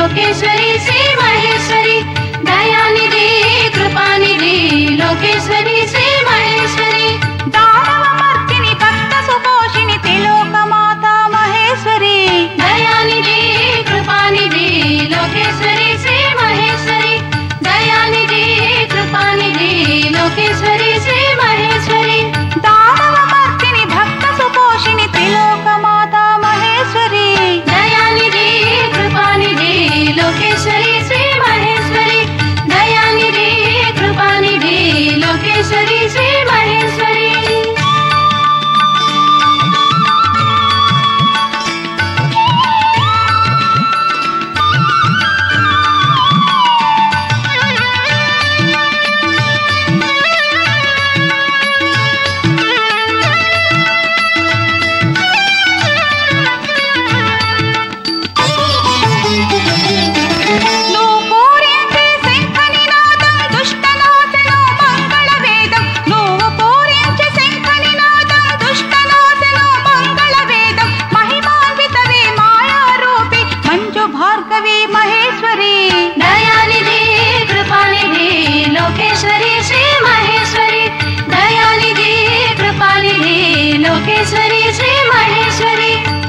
लोकेश्वरी श्री महेश्वरी दयानिधि कृपानिधि लोकेश्वरी श्री महेश्वरी दानवमर्दिनि भक्त सुपोषिणि त्रिलोकमाता महेश्वरी दयानिधि कृपानिधि लोकेश्वरी श्री महेश्वरी दयानिधि कृपानिधि लोकेश्वरी श्री महेश्वरी दानवमर्दिनि भक्त सुपोषिणि त्रिलोकमाता महेश्वरी दयानिधि कृपानिधि लोकेश्वरी श्री महेश्वरी दयानिधि कृपानिधि लोकेश्वरी श्री महेश्वरी लोकेश्वरी श्री महेश्वरी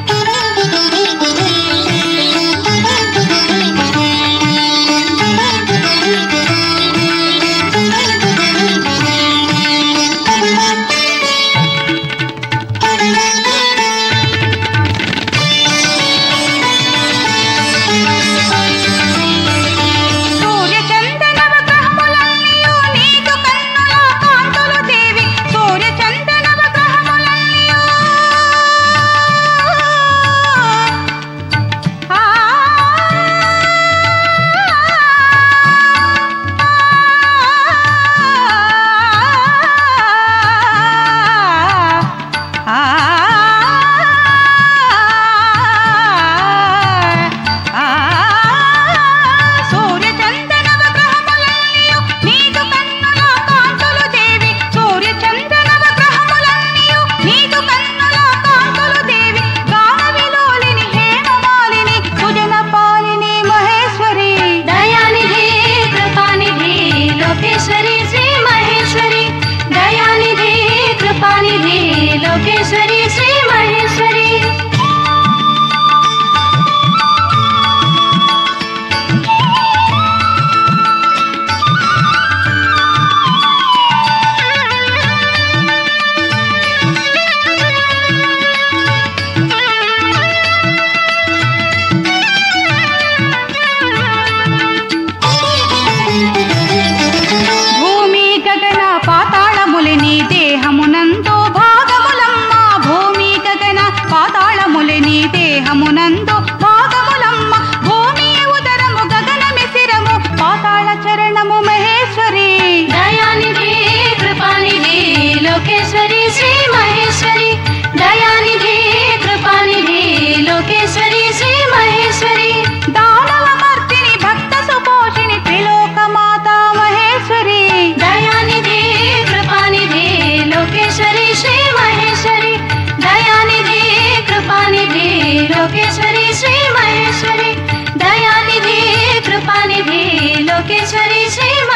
लोकेश्वरी श्री महेश्वरी భూమి గగన పాతాళములని దేహమునందు పాతాళములని దేహమునందు భాగములమ్మ భూమి ఉదరము గగనమి శిరము పాతాళ చరణము మహేశ్వరి దయానిధి కృపానిధి లోకేశ్వరి శ్రీ మహేశ్వరి దయానిధి కృపానిధి లోకేశ్వరి శ్రీ మహేశ్వరి దానవమర్దిని భక్త సుపోషిణి త్రిలోకమాతా మహేశ్వరి దయానిధి కృపానిధి లోకేశ్వరి శ్రీ మహేశ్వరి దయానిధి कृपानिधि लोकेश्वरी श्री महेश्वरी दयानिधि कृपानिधि लोकेश्वरी श्री